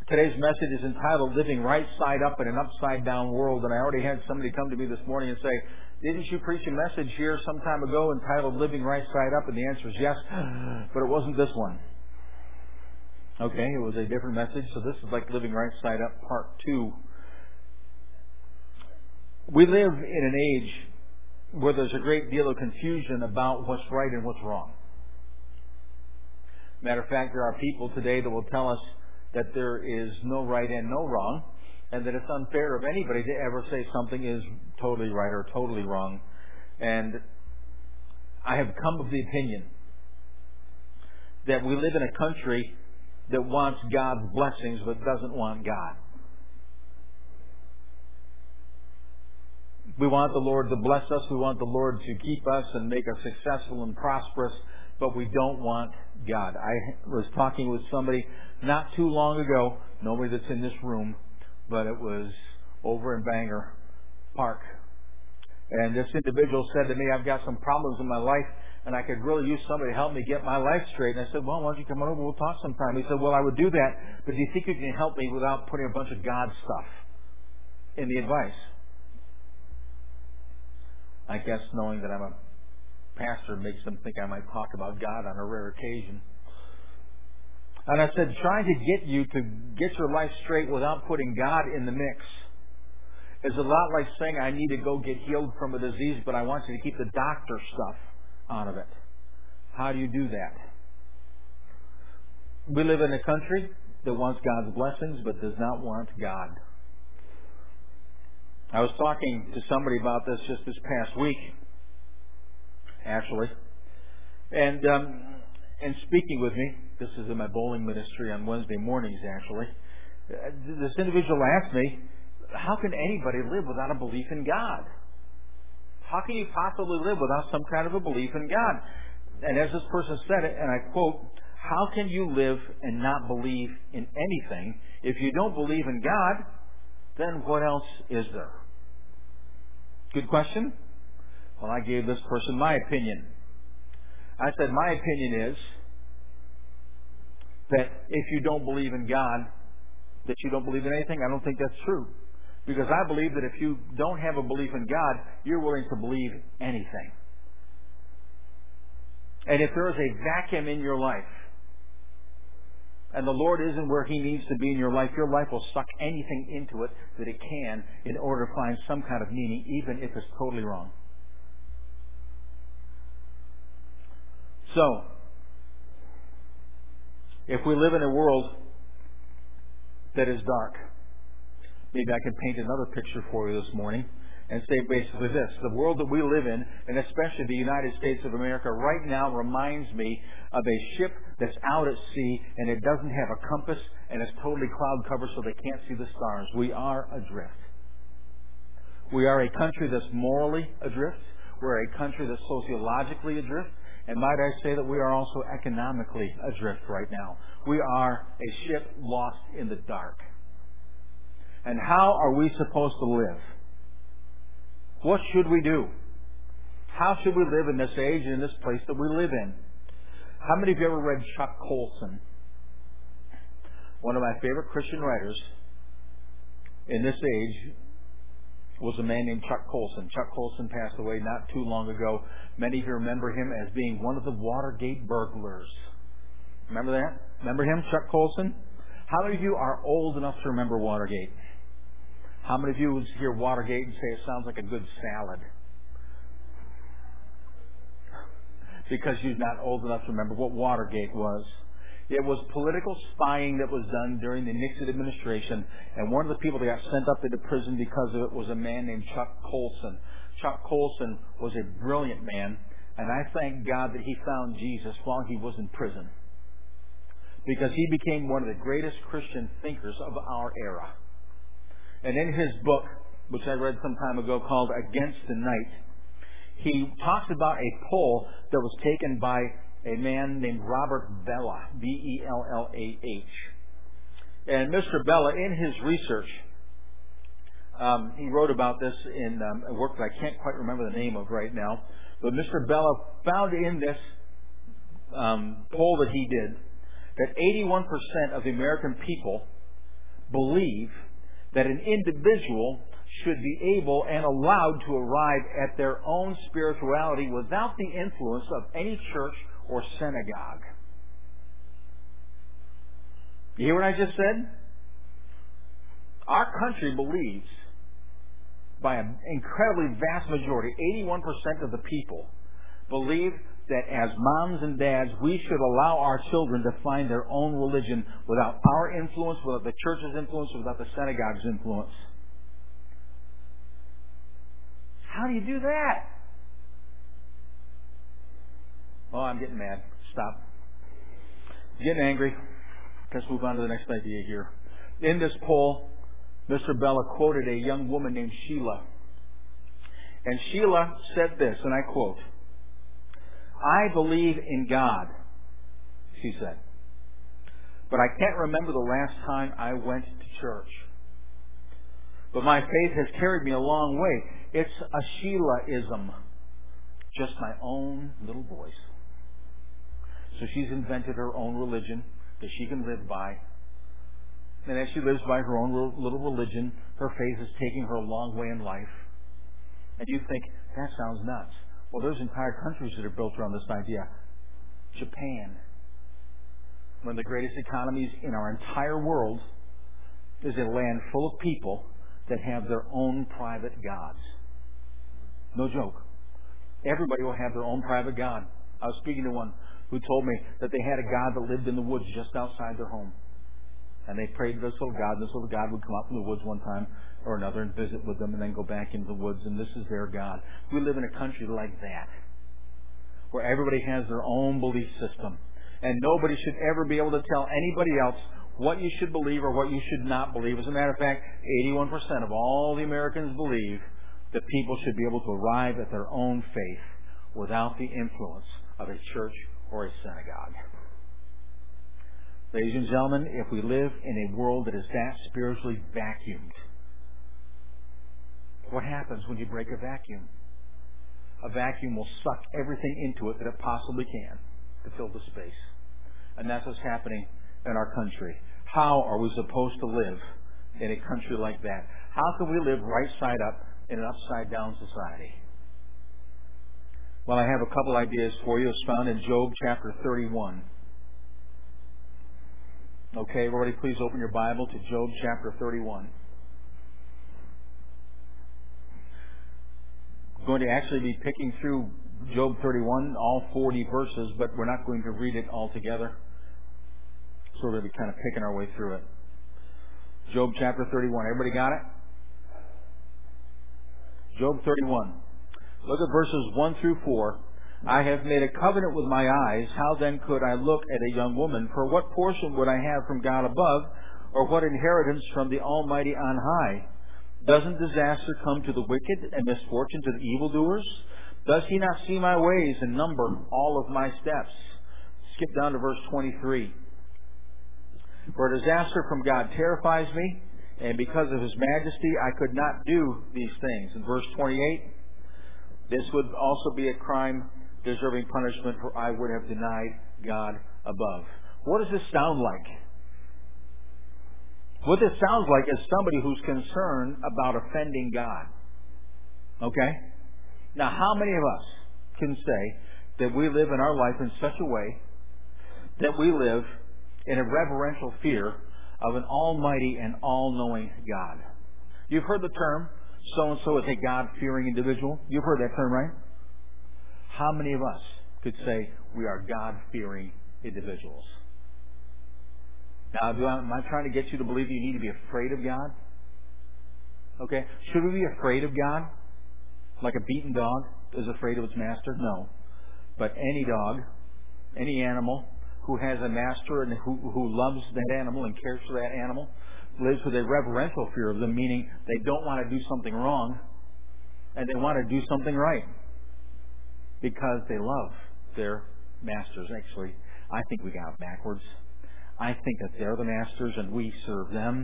Today's message is entitled Living Right Side Up in an Upside Down World. And I already had somebody come to me this morning and say, didn't you preach a message here some time ago entitled Living Right Side Up? And the answer is yes, but it wasn't this one. Okay, it was a different message. So this is like Living Right Side Up Part 2. We live in an age where there's a great deal of confusion about what's right and what's wrong. Matter of fact, there are people today that will tell us that there is no right and no wrong, and that it's unfair of anybody to ever say something is totally right or totally wrong. And I have come of the opinion that we live in a country that wants God's blessings but doesn't want God. We want the Lord to bless us. We want the Lord to keep us and make us successful and prosperous, but we don't want God. I was talking with somebody not too long ago, nobody that's in this room, but it was over in Bangor Park. And this individual said to me, I've got some problems in my life, and I could really use somebody to help me get my life straight. And I said, well, why don't you come on over, we'll talk sometime. He said, well, I would do that, but do you think you can help me without putting a bunch of God stuff in the advice? I guess knowing that I'm a pastor makes them think I might talk about God on a rare occasion. And I said, trying to get you to get your life straight without putting God in the mix is a lot like saying I need to go get healed from a disease, but I want you to keep the doctor stuff out of it. How do you do that? We live in a country that wants God's blessings but does not want God. I was talking to somebody about this just this past week, actually, and speaking with me. This is in my bowling ministry on Wednesday mornings, actually. This individual asked me, how can anybody live without a belief in God? How can you possibly live without some kind of a belief in God? And as this person said it, and I quote, how can you live and not believe in anything? If you don't believe in God, then what else is there? Good question. Well, I gave this person my opinion. I said, my opinion is that if you don't believe in God, that you don't believe in anything. I don't think that's true. Because I believe that if you don't have a belief in God, you're willing to believe anything. And if there is a vacuum in your life, and the Lord isn't where He needs to be in your life will suck anything into it that it can in order to find some kind of meaning, even if it's totally wrong. So, if we live in a world that is dark, maybe I can paint another picture for you this morning and say basically this. The world that we live in, and especially the United States of America right now, reminds me of a ship that's out at sea and it doesn't have a compass and it's totally cloud covered so they can't see the stars. We are adrift. We are a country that's morally adrift. We're a country that's sociologically adrift. And might I say that we are also economically adrift right now. We are a ship lost in the dark. And how are we supposed to live? What should we do? How should we live in this age and in this place that we live in? How many of you ever read Chuck Colson? One of my favorite Christian writers in this age was a man named Chuck Colson. Chuck Colson passed away not too long ago. Many of you remember him as being one of the Watergate burglars. Remember that? Remember him, Chuck Colson? How many of you are old enough to remember Watergate? How many of you would hear Watergate and say it sounds like a good salad? Because you're not old enough to remember what Watergate was. It was political spying that was done during the Nixon administration, and one of the people that got sent up into prison because of it was a man named Chuck Colson. Chuck Colson was a brilliant man, and I thank God that he found Jesus while he was in prison, because he became one of the greatest Christian thinkers of our era. And in his book, which I read some time ago, called Against the Night, he talks about a poll that was taken by a man named Robert Bella, B-E-L-L-A-H. And Mr. Bella, in his research, he wrote about this in a work that I can't quite remember the name of right now, but Mr. Bella found in this poll that he did that 81% of the American people believe that an individual should be able and allowed to arrive at their own spirituality without the influence of any church or synagogue. You hear what I just said? Our country believes, by an incredibly vast majority, 81% of the people believe that as moms and dads, we should allow our children to find their own religion without our influence, without the church's influence, without the synagogue's influence. How do you do that? Oh, I'm getting mad. Stop. Getting angry. Let's move on to the next idea here. In this poll, Mr. Bella quoted a young woman named Sheila. And Sheila said this, and I quote, "I believe in God," she said, "but I can't remember the last time I went to church. But my faith has carried me a long way. It's a Sheila-ism, just my own little voice." So she's invented her own religion that she can live by. And as she lives by her own little religion, her faith is taking her a long way in life. And you think, that sounds nuts. Well, there's entire countries that are built around this idea. Japan, one of the greatest economies in our entire world, is a land full of people that have their own private gods. No joke. Everybody will have their own private god. I was speaking to one who told me that they had a god that lived in the woods just outside their home. And they prayed to this little god, and this little god would come out from the woods one time or another and visit with them and then go back into the woods, and this is their god. We live in a country like that, where everybody has their own belief system. And nobody should ever be able to tell anybody else what you should believe or what you should not believe. As a matter of fact, 81% of all the Americans believe that people should be able to arrive at their own faith without the influence of a church or a synagogue. Ladies and gentlemen, if we live in a world that is that spiritually vacuumed, what happens when you break a vacuum? A vacuum will suck everything into it that it possibly can to fill the space. And that's what's happening in our country. How are we supposed to live in a country like that? How can we live right side up in an upside down society? Well, I have a couple ideas for you. It's found in Job chapter 31. Okay, everybody, please open your Bible to Job chapter 31. I'm going to actually be picking through Job 31, all 40 verses, but we're not going to read it all together. So we're going to be kind of picking our way through it. Job chapter 31. Everybody got it? Job 31. Look at verses 1 through 4. "I have made a covenant with my eyes. How then could I look at a young woman? For what portion would I have from God above, or what inheritance from the Almighty on high? Doesn't disaster come to the wicked, and misfortune to the evildoers? Does he not see my ways and number all of my steps?" Skip down to verse 23. "For a disaster from God terrifies me, and because of his majesty I could not do these things." In verse 28, "This would also be a crime deserving punishment, for I would have denied God above." What does this sound like? What this sounds like is somebody who's concerned about offending God. Okay? Now, how many of us can say that we live in our life in such a way that we live in a reverential fear of an almighty and all-knowing God? You've heard the term, so-and-so is a God-fearing individual. You've heard that term, right? How many of us could say we are God-fearing individuals? Now, am I trying to get you to believe you need to be afraid of God? Okay. Should we be afraid of God? Like a beaten dog is afraid of its master? No. But any dog, any animal who has a master and who loves that animal and cares for that animal lives with a reverential fear of them, meaning they don't want to do something wrong and they want to do something right because they love their masters. Actually, I think we got it backwards. I think that they're the masters and we serve them.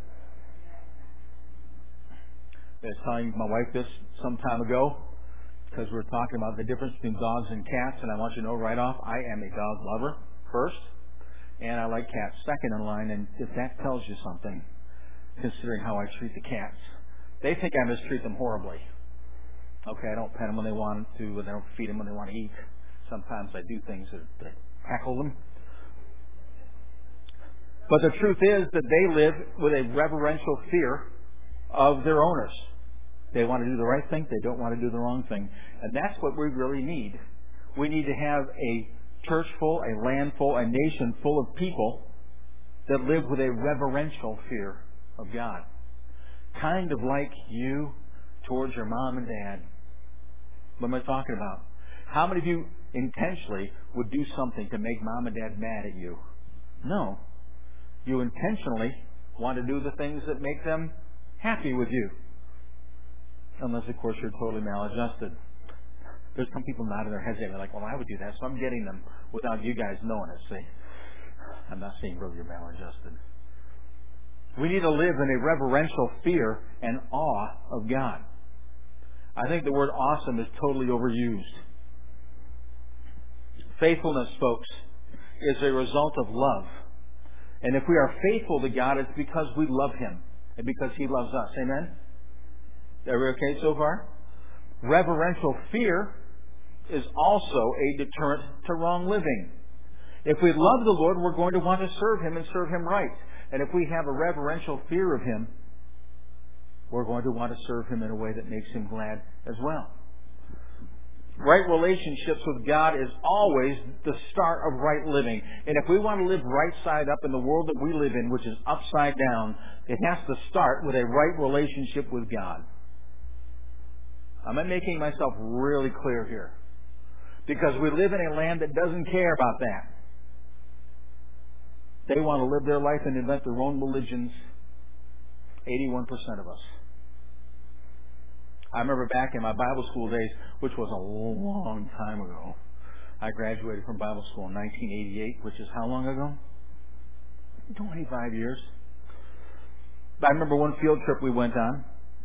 I was telling my wife this some time ago because we were talking about the difference between dogs and cats, and I want you to know right off, I am a dog lover first, and I like cats second in line, and if that tells you something, considering how I treat the cats. They think I mistreat them horribly. Okay, I don't pet them when they want to, and I don't feed them when they want to eat. Sometimes I do things that tackle them. But the truth is that they live with a reverential fear of their owners. They want to do the right thing. They don't want to do the wrong thing. And that's what we really need. We need to have a church full, a land full, a nation full of people that live with a reverential fear of God. Kind of like you towards your mom and dad. What am I talking about? How many of you intentionally would do something to make mom and dad mad at you? No. You intentionally want to do the things that make them happy with you. Unless, of course, you're totally maladjusted. There's some people nodding their heads at me like, well, I would do that, so I'm getting them without you guys knowing it, see? I'm not saying really you're maladjusted. We need to live in a reverential fear and awe of God. I think the word awesome is totally overused. Faithfulness, folks, is a result of love. And if we are faithful to God, it's because we love Him and because He loves us. Amen? Are we okay so far? Reverential fear is also a deterrent to wrong living. If we love the Lord, we're going to want to serve Him and serve Him right. And if we have a reverential fear of Him, we're going to want to serve Him in a way that makes Him glad as well. Right relationships with God is always the start of right living. And if we want to live right side up in the world that we live in, which is upside down, it has to start with a right relationship with God. Am I making myself really clear here? Because we live in a land that doesn't care about that. They want to live their life and invent their own religions. 81% of us. I remember back in my Bible school days, which was a long time ago. I graduated from Bible school in 1988, which is how long ago? 25 years. I remember one field trip we went on.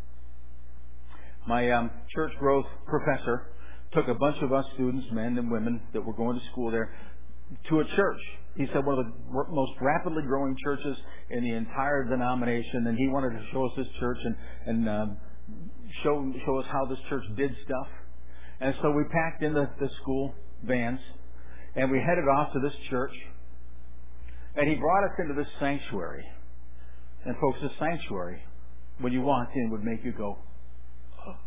My church growth professor took a bunch of us students, men and women, that were going to school there, to a church. He said one of the most rapidly growing churches in the entire denomination, and he wanted to show us this church and show us how this church did stuff. And so we packed in the school vans, and we headed off to this church. And he brought us into this sanctuary. And folks, this sanctuary, when you walked in, would make you go, oh,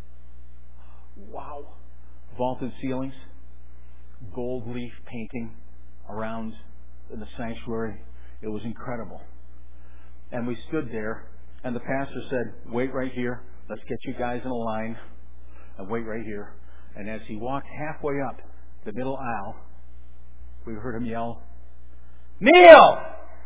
wow. Vaulted ceilings, gold leaf painting around the sanctuary. It was incredible. And we stood there, and the pastor said, wait right here. Let's get you guys in a line and wait right here. And as he walked halfway up the middle aisle, we heard him yell, kneel!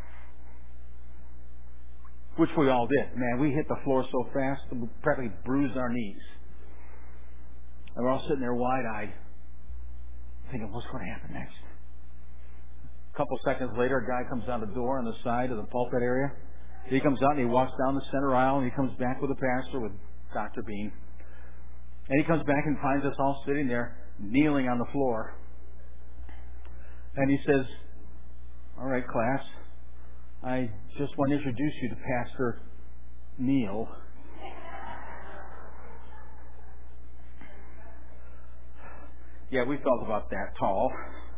Which we all did. Man, we hit the floor so fast, we practically bruised our knees. And we're all sitting there wide-eyed, thinking, what's going to happen next? A couple seconds later, a guy comes out the door on the side of the pulpit area. He comes out and he walks down the center aisle, and he comes back with the pastor, with Dr. Bean. And he comes back and finds us all sitting there, kneeling on the floor. And he says, all right, class, I just want to introduce you to Pastor Neil. Yeah, we felt about that tall.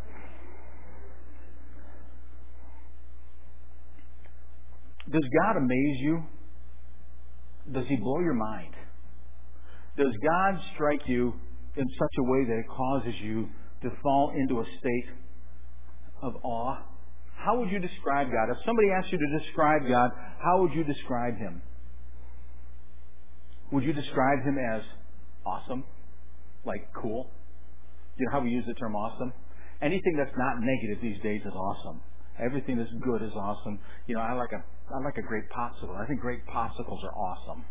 Does God amaze you? Does He blow your mind? Does God strike you in such a way that it causes you to fall into a state of awe? How would you describe God? If somebody asked you to describe God, how would you describe Him? Would you describe Him as awesome? Like cool? You know how we use the term awesome? Anything that's not negative these days is awesome. Everything that's good is awesome. You know, I like a great popsicle. I think great popsicles are awesome.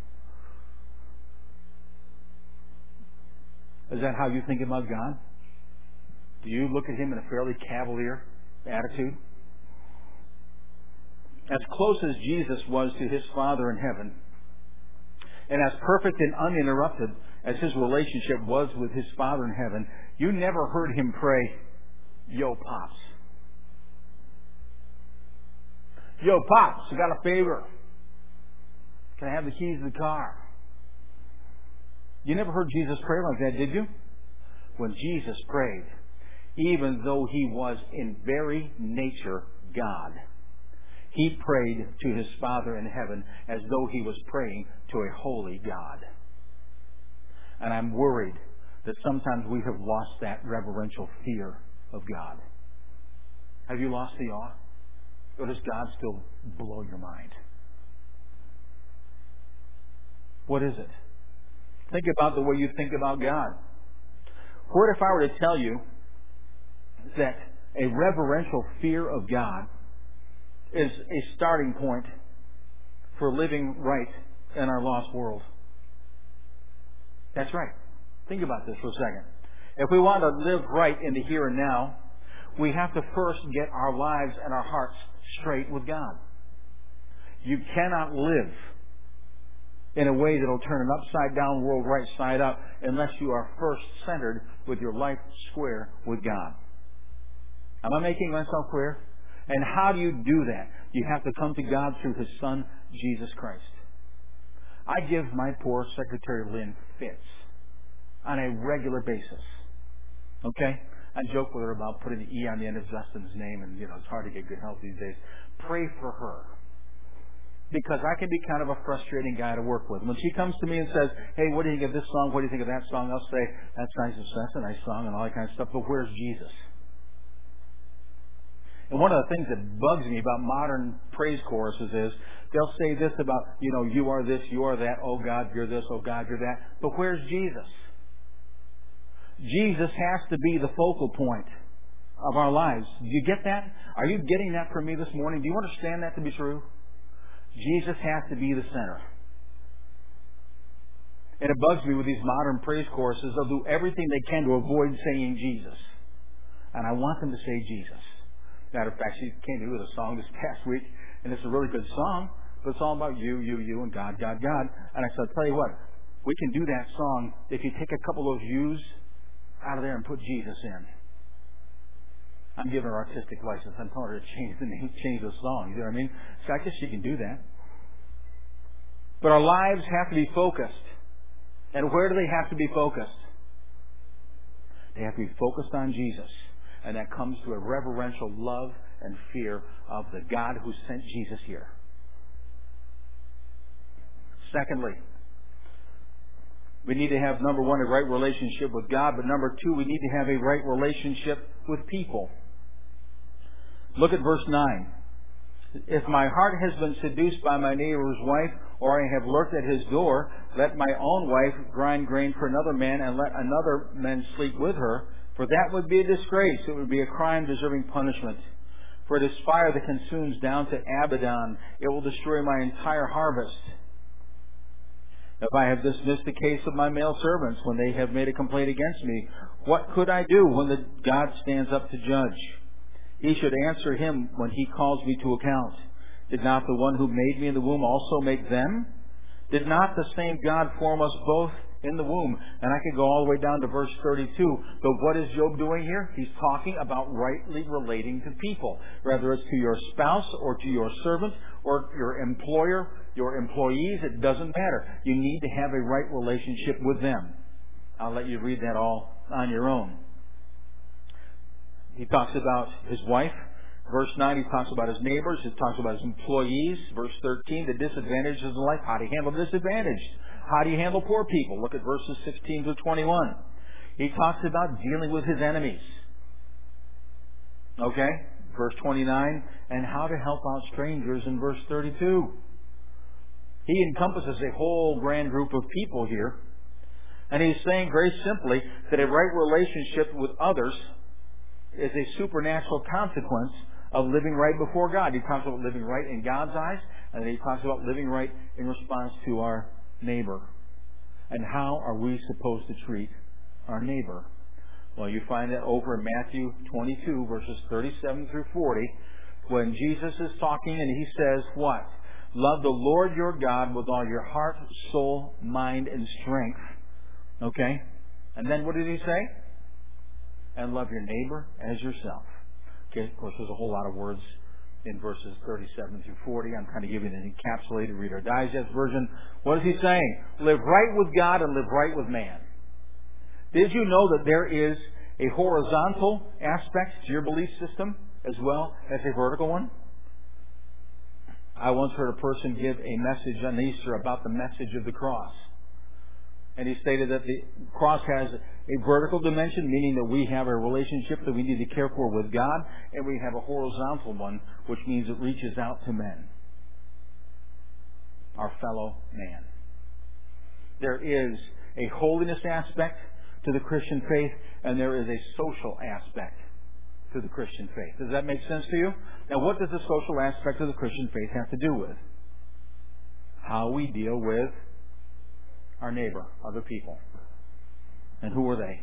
Is that how you think about God? Do you look at Him in a fairly cavalier attitude? As close as Jesus was to His Father in heaven, and as perfect and uninterrupted as His relationship was with His Father in heaven, you never heard Him pray, yo, Pops. Yo, Pops, I got a favor. Can I have the keys to the car? You never heard Jesus pray like that, did you? When Jesus prayed, even though he was in very nature God, he prayed to his Father in heaven as though he was praying to a holy God. And I'm worried that sometimes we have lost that reverential fear of God. Have you lost the awe? Or does God still blow your mind? What is it? Think about the way you think about God. What if I were to tell you that a reverential fear of God is a starting point for living right in our lost world? That's right. Think about this for a second. If we want to live right in the here and now, we have to first get our lives and our hearts straight with God. You cannot live in a way that will turn an upside-down world right side up unless you are first centered with your life square with God. Am I making myself clear? And how do you do that? You have to come to God through His Son, Jesus Christ. I give my poor Secretary Lynn fits on a regular basis. Okay? I joke with her about putting the E on the end of Justin's name, and it's hard to get good health these days. Pray for her. Because I can be kind of a frustrating guy to work with. When she comes to me and says, hey, what do you think of this song? What do you think of that song? I'll say, that's nice, that's a nice song and all that kind of stuff, but where's Jesus? And one of the things that bugs me about modern praise choruses is they'll say this about, you are this, you are that, oh God, you're this, oh God, you're that. But where's Jesus? Jesus has to be the focal point of our lives. Do you get that? Are you getting that from me this morning? Do you understand that to be true? Jesus has to be the center. And it bugs me with these modern praise choruses. They'll do everything they can to avoid saying Jesus. And I want them to say Jesus. Matter of fact, she came to me with a song this past week, and it's a really good song, but it's all about you, and God, God, God. And I said, I'll tell you what, we can do that song if you take a couple of those U's out of there and put Jesus in. I'm giving her artistic license. I'm telling her to change the name, change the song. You know what I mean? So I guess she can do that. But our lives have to be focused. And where do they have to be focused? They have to be focused on Jesus. And that comes to a reverential love and fear of the God who sent Jesus here. Secondly, we need to have, number one, a right relationship with God. But number two, we need to have a right relationship with people. Look at verse 9. If my heart has been seduced by my neighbor's wife, or I have lurked at his door, let my own wife grind grain for another man, and let another man sleep with her. For that would be a disgrace. It would be a crime deserving punishment. For it is fire that consumes down to Abaddon. It will destroy my entire harvest. If I have dismissed the case of my male servants when they have made a complaint against me, what could I do when the God stands up to judge? He should answer him when he calls me to account. Did not the one who made me in the womb also make them? Did not the same God form us both in the womb? And I could go all the way down to verse 32. But what is Job doing here? He's talking about rightly relating to people. Whether it's to your spouse or to your servant or your employer, your employees, it doesn't matter. You need to have a right relationship with them. I'll let you read that all on your own. He talks about his wife. Verse 9, he talks about his neighbors. He talks about his employees. Verse 13, the disadvantages in life. How do you handle disadvantaged? How do you handle poor people? Look at verses 16 to 21. He talks about dealing with his enemies. Okay? Verse 29, and how to help out strangers in verse 32. He encompasses a whole grand group of people here. And he's saying very simply that a right relationship with others is a supernatural consequence of living right before God. He talks about living right in God's eyes, and then he talks about living right in response to our neighbor. And how are we supposed to treat our neighbor? Well, you find that over in Matthew 22, verses 37 through 40, when Jesus is talking and he says what? Love the Lord your God with all your heart, soul, mind, and strength. Okay? And then what did he say? And love your neighbor as yourself. Okay, of course, there's a whole lot of words in verses 37 through 40. I'm kind of giving an encapsulated Reader Digest version. What is he saying? Live right with God and live right with man. Did you know that there is a horizontal aspect to your belief system as well as a vertical one? I once heard a person give a message on Easter about the message of the cross. And he stated that the cross has a vertical dimension, meaning that we have a relationship that we need to care for with God, and we have a horizontal one, which means it reaches out to men, our fellow man. There is a holiness aspect to the Christian faith, and there is a social aspect to the Christian faith. Does that make sense to you? Now, what does the social aspect of the Christian faith have to do with? How we deal with our neighbor, other people. And who are they?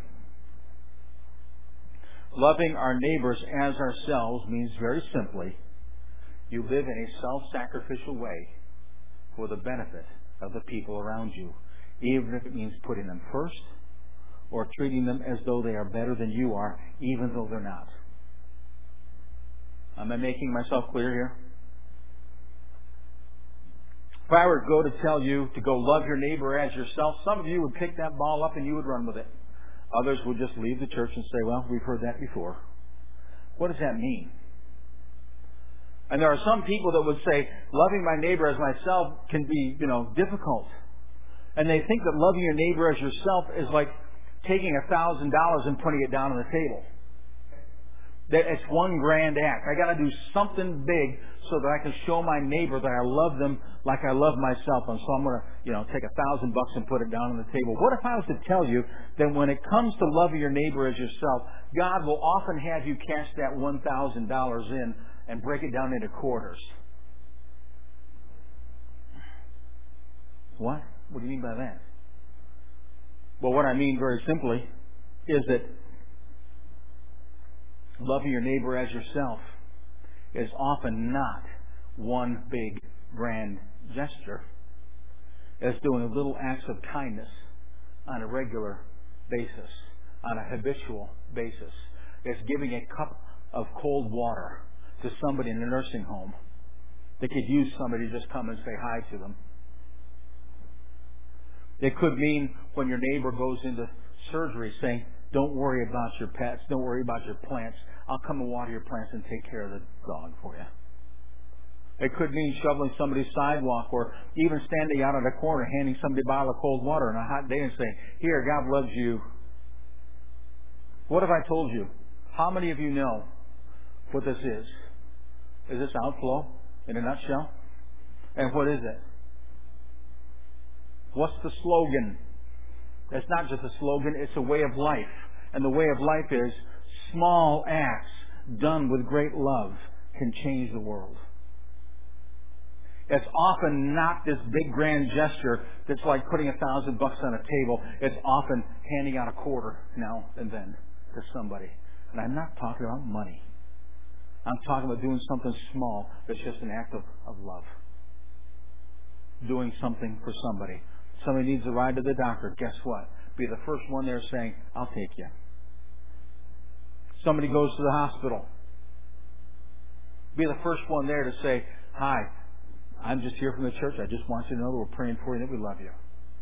Loving our neighbors as ourselves means very simply, you live in a self-sacrificial way for the benefit of the people around you, even if it means putting them first or treating them as though they are better than you are, even though they're not. Am I making myself clear here? If I were to go to tell you to go love your neighbor as yourself, some of you would pick that ball up and you would run with it. Others would just leave the church and say, well, we've heard that before. What does that mean? And there are some people that would say, loving my neighbor as myself can be, difficult. And they think that loving your neighbor as yourself is like taking $1,000 and putting it down on the table. That it's one grand act. I got to do something big so that I can show my neighbor that I love them like I love myself. And so I'm going to, take $1,000 and put it down on the table. What if I was to tell you that when it comes to loving your neighbor as yourself, God will often have you cash that $1,000 in and break it down into quarters? What? What do you mean by that? Well, what I mean very simply is that loving your neighbor as yourself is often not one big grand gesture. It's doing little acts of kindness on a regular basis, on a habitual basis. It's giving a cup of cold water to somebody in a nursing home that could use somebody to just come and say hi to them. It could mean when your neighbor goes into surgery saying, don't worry about your pets, don't worry about your plants. I'll come and water your plants and take care of the dog for you. It could mean shoveling somebody's sidewalk or even standing out on a corner handing somebody a bottle of cold water on a hot day and saying, here, God loves you. What have I told you? How many of you know what this is? Is this outflow in a nutshell? And what is it? What's the slogan? It's not just a slogan, it's a way of life. And the way of life is small acts done with great love can change the world. It's often not this big grand gesture that's like putting $1,000 on a table. It's often handing out a quarter now and then to somebody. And I'm not talking about money. I'm talking about doing something small that's just an act of love. Doing something for somebody. Somebody needs a ride to the doctor. Guess what? Be the first one there saying, I'll take you. Somebody goes to the hospital. Be the first one there to say, hi, I'm just here from the church. I just want you to know that we're praying for you and that we love you.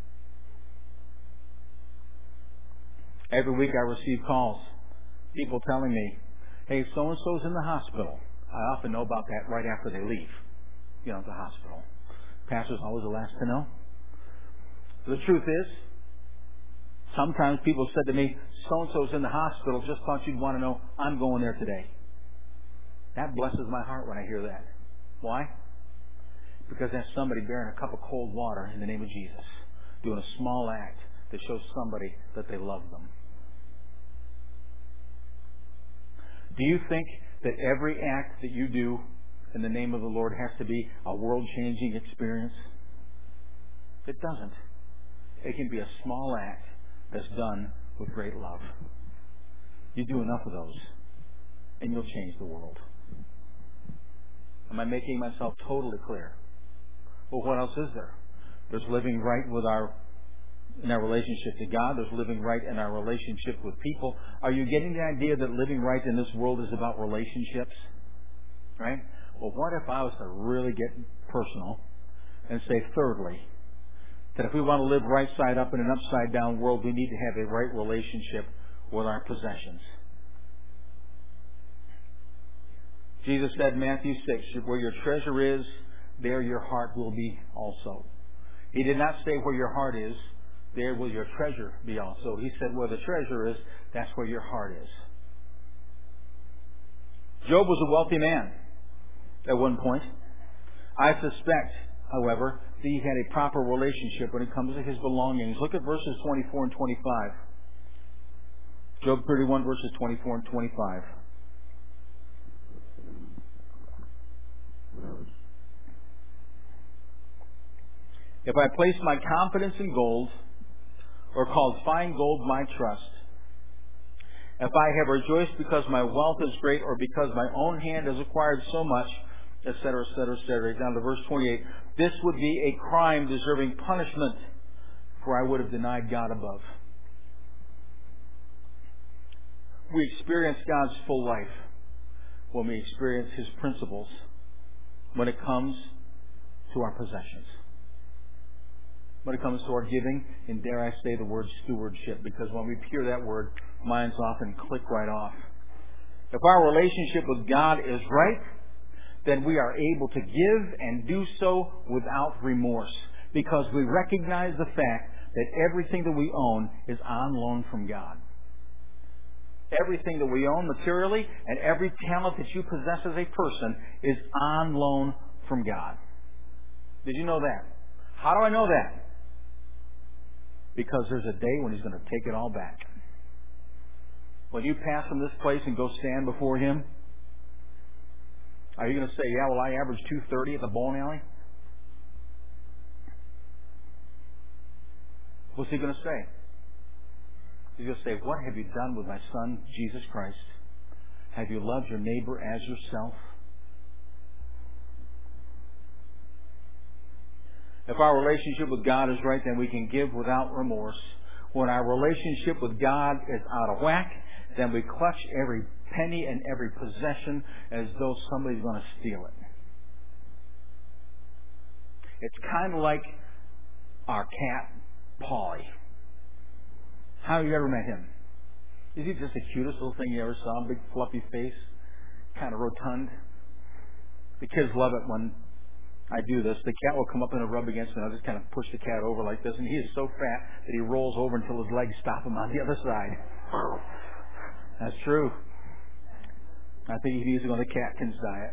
Every week I receive calls. People telling me, hey, so-and-so's in the hospital. I often know about that right after they leave, the hospital. Pastor's always the last to know. The truth is, sometimes people said to me, so-and-so's in the hospital, just thought you'd want to know, I'm going there today. That blesses my heart when I hear that. Why? Because that's somebody bearing a cup of cold water in the name of Jesus, doing a small act that shows somebody that they love them. Do you think that every act that you do in the name of the Lord has to be a world-changing experience? It doesn't. It can be a small act that's done with great love. You do enough of those, and you'll change the world. Am I making myself totally clear? Well, what else is there? There's living right in our relationship to God. There's living right in our relationship with people. Are you getting the idea that living right in this world is about relationships? Right? Well, what if I was to really get personal and say, thirdly, that if we want to live right side up in an upside down world, we need to have a right relationship with our possessions. Jesus said in Matthew 6, where your treasure is, there your heart will be also. He did not say where your heart is, there will your treasure be also. He said where the treasure is, that's where your heart is. Job was a wealthy man at one point. I suspect, however, that he had a proper relationship when it comes to his belongings. Look at verses 24 and 25. Job 31, verses 24 and 25. If I place my confidence in gold, or called fine gold my trust, if I have rejoiced because my wealth is great, or because my own hand has acquired so much, etc., etc., etc., down to verse 28, this would be a crime deserving punishment, for I would have denied God above. We experience God's full life when we experience His principles when it comes to our possessions. When it comes to our giving, and dare I say the word stewardship, because when we hear that word, minds often click right off. If our relationship with God is right, then we are able to give and do so without remorse, because we recognize the fact that everything that we own is on loan from God. Everything that we own materially and every talent that you possess as a person is on loan from God. Did you know that? How do I know that? Because there's a day when He's going to take it all back. When you pass from this place and go stand before Him, are you going to say, yeah, well, I averaged 230 at the bowling alley? What's He going to say? He's going to say, what have you done with my Son, Jesus Christ? Have you loved your neighbor as yourself? If our relationship with God is right, then we can give without remorse. When our relationship with God is out of whack, then we clutch every penny and every possession as though somebody's going to steal it. It's kind of like our cat, Polly. How have you ever met him? Is he just the cutest little thing you ever saw? Big fluffy face, kind of rotund. The kids love it when I do this. The cat will come up and rub against me, and I'll just kind of push the cat over like this, and he is so fat that he rolls over until his legs stop him on the other side. That's true. I think he needs to go on the Catkins diet.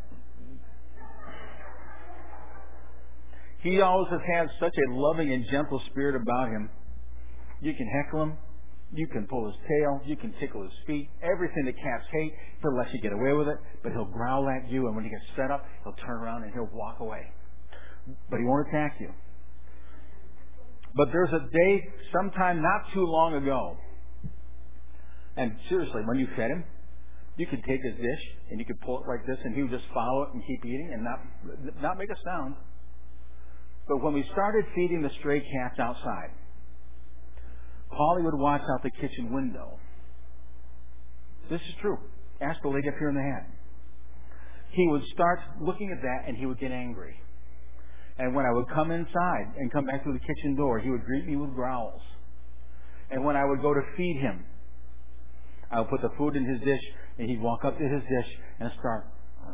He always has had such a loving and gentle spirit about him. You can heckle him. You can pull his tail. You can tickle his feet. Everything that cats hate, he'll let you get away with it, but he'll growl at you, and when he gets fed up, he'll turn around and he'll walk away. But he won't attack you. But there's a day, sometime not too long ago, and seriously, when you fed him, you could take his dish and you could pull it like this, and he would just follow it and keep eating and not make a sound. But when we started feeding the stray cats outside, Polly would watch out the kitchen window. This is true. Ask the lady up here in the hat. He would start looking at that and he would get angry. And when I would come inside and come back through the kitchen door, he would greet me with growls. And when I would go to feed him, I would put the food in his dish and he'd walk up to his dish and start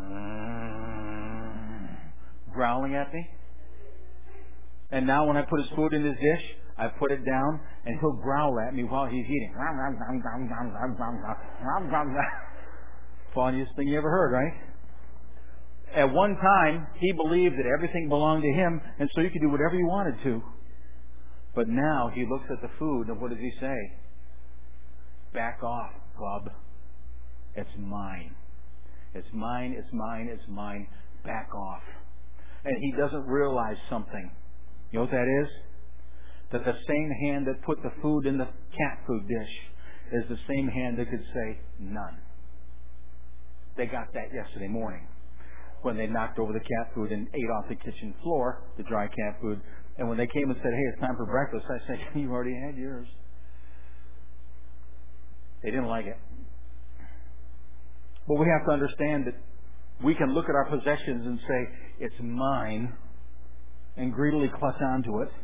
growling at me. And now when I put his food in his dish, I put it down, and he'll growl at me while he's eating. Funniest thing you ever heard, right? At one time, he believed that everything belonged to him, and so he could do whatever he wanted to. But now he looks at the food, and what does he say? Back off, bub. It's mine. It's mine, it's mine, it's mine. Back off. And he doesn't realize something. You know what that is? That the same hand that put the food in the cat food dish is the same hand that could say none. They got that yesterday morning when they knocked over the cat food and ate off the kitchen floor, the dry cat food. And when they came and said, hey, it's time for breakfast, I said, you already had yours. They didn't like it. But we have to understand that We can look at our possessions and say, it's mine, and greedily clutch onto it.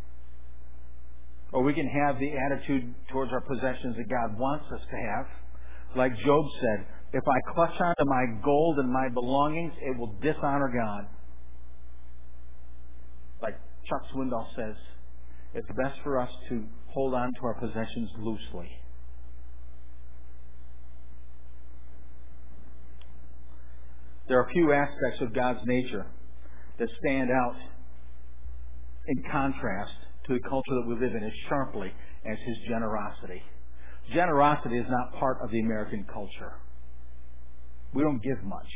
Or we can have the attitude towards our possessions that God wants us to have. Like Job said, if I clutch onto my gold and my belongings, it will dishonor God. Like Chuck Swindoll says, it's best for us to hold on to our possessions loosely. There are a few aspects of God's nature that stand out in contrast to the culture that we live in as sharply as His generosity. Generosity is not part of the American culture. We don't give much.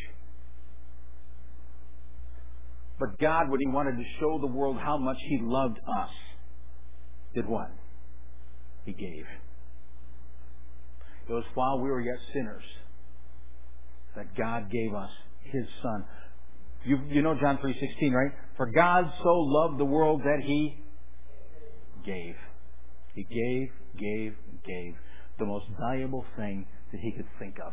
But God, when He wanted to show the world how much He loved us, did what? He gave. It was while we were yet sinners that God gave us His Son. You know John 3:16, right? For God so loved the world that He gave. He gave. The most valuable thing that He could think of.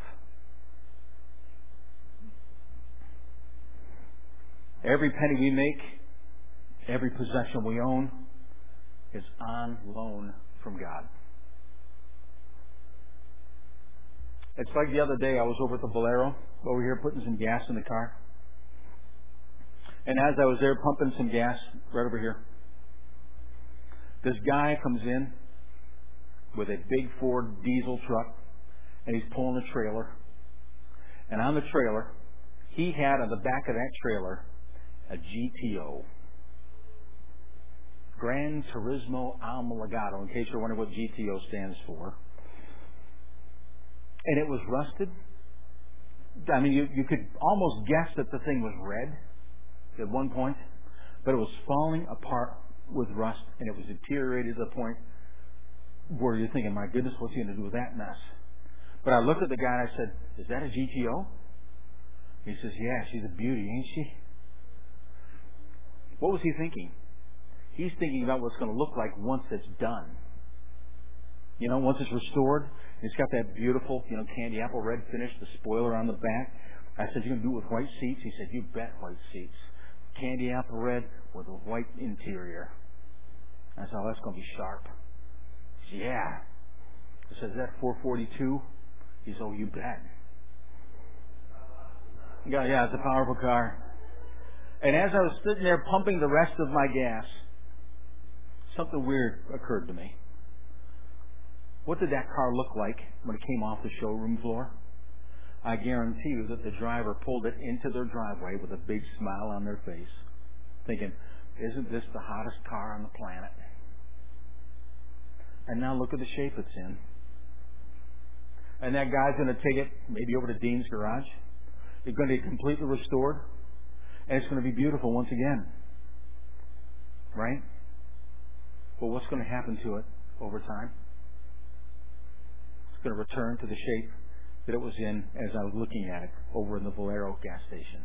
Every penny we make, every possession we own, is on loan from God. It's like the other day I was over at the Valero, over here putting some gas in the car. And as I was there pumping some gas, right over here, this guy comes in with a big Ford diesel truck, and he's pulling a trailer. And on the trailer, he had on the back of that trailer a GTO. Gran Turismo Homologado, in case you're wondering what GTO stands for. And it was rusted. I mean, you could almost guess that the thing was red at one point, but it was falling apart with rust, and it was deteriorated to the point where you're thinking, my goodness, what's he going to do with that mess? But I looked at the guy and I said, is that a GTO? He says, yeah, she's a beauty, ain't she? What was he thinking? He's thinking about what it's going to look like once it's done. You know, once it's restored, it's got that beautiful, candy apple red finish, the spoiler on the back. I said, you going to do it with white seats? He said, you bet, white seats. Candy apple red with a white interior. I said, oh, that's going to be sharp. He said, yeah. I said, is that 442? He said, oh, you bet. Yeah, it's a powerful car. And as I was sitting there pumping the rest of my gas, something weird occurred to me. What did that car look like when it came off the showroom floor? I guarantee you that the driver pulled it into their driveway with a big smile on their face, thinking, isn't this the hottest car on the planet? And now look at the shape it's in. And that guy's going to take it maybe over to Dean's garage. It's going to be completely restored. And it's going to be beautiful once again. Right? But what's going to happen to it over time? It's going to return to the shape that it was in as I was looking at it over in the Valero gas station.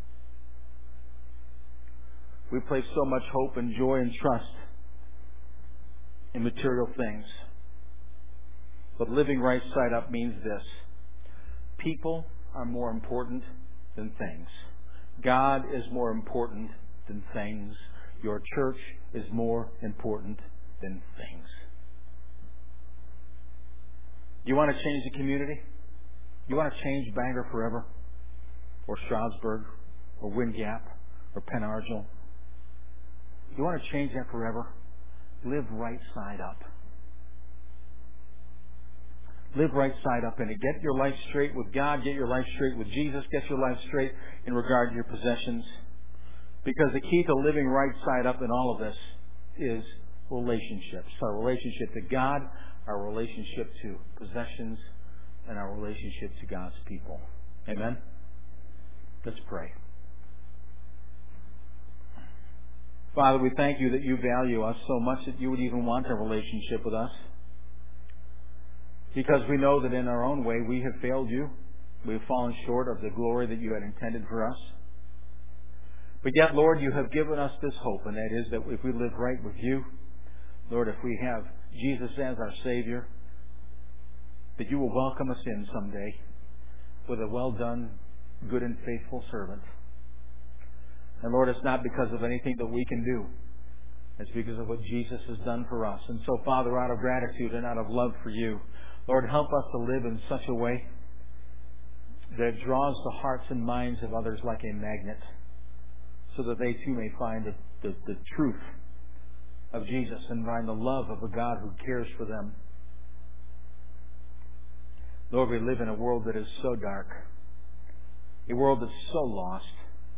We place so much hope and joy and trust in material things. But living right side up means this. People are more important than things. God is more important than things. Your church is more important than things. You want to change the community? You want to change Bangor forever? Or Stroudsburg? Or Wind Gap? Or Penn Argyl? You want to change that forever? Live right side up. Live right side up in it. Get your life straight with God. Get your life straight with Jesus. Get your life straight in regard to your possessions. Because the key to living right side up in all of this is relationships. Our relationship to God, our relationship to possessions, and our relationship to God's people. Amen? Let's pray. Father, we thank you that you value us so much that you would even want a relationship with us. Because we know that in our own way we have failed you. We have fallen short of the glory that you had intended for us. But yet, Lord, you have given us this hope, and that is that if we live right with you, Lord, if we have Jesus as our Savior, that you will welcome us in someday with a well done, good and faithful servant. And Lord, it's not because of anything that we can do. It's because of what Jesus has done for us. And so, Father, out of gratitude and out of love for you, Lord, help us to live in such a way that draws the hearts and minds of others like a magnet, so that they too may find the truth of Jesus and find the love of a God who cares for them. Lord, we live in a world that is so dark, a world that's so lost.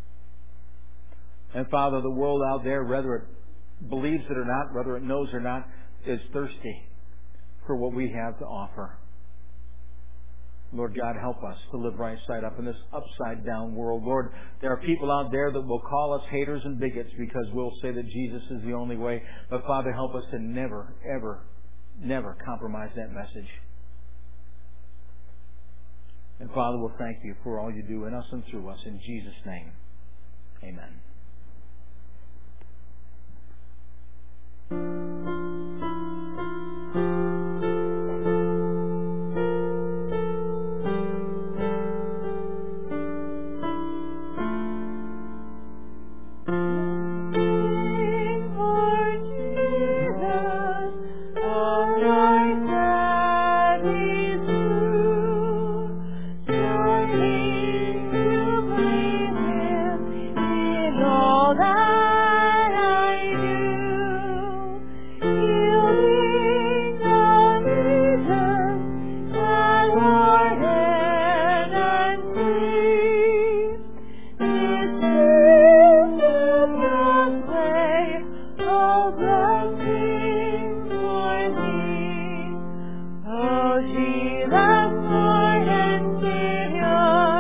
And Father, the world out there, whether it believes it or not, whether it knows or not, is thirsty for what we have to offer. Lord God, help us to live right side up in this upside down world. Lord, there are people out there that will call us haters and bigots because we'll say that Jesus is the only way. But Father, help us to never, ever, never compromise that message. And Father, we'll thank you for all you do in us and through us. In Jesus' name, amen.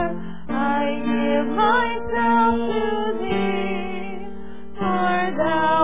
Thou